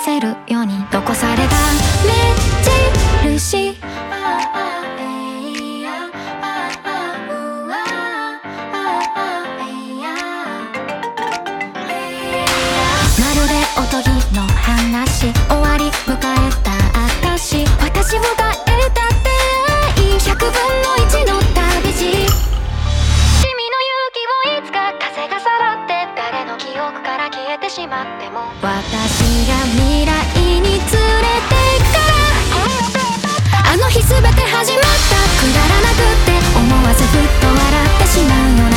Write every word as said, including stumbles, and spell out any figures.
せるように残された目印。まるでおとぎの話、終わり迎えた証、私を変えたっていいひゃくぶんのいちの旅路。君の勇気をいつか風がさらって誰の記憶から消えてしまっても、私が未来に連れて行くから。あの日全て始まった、くだらなくって思わずふっと笑ってしまうような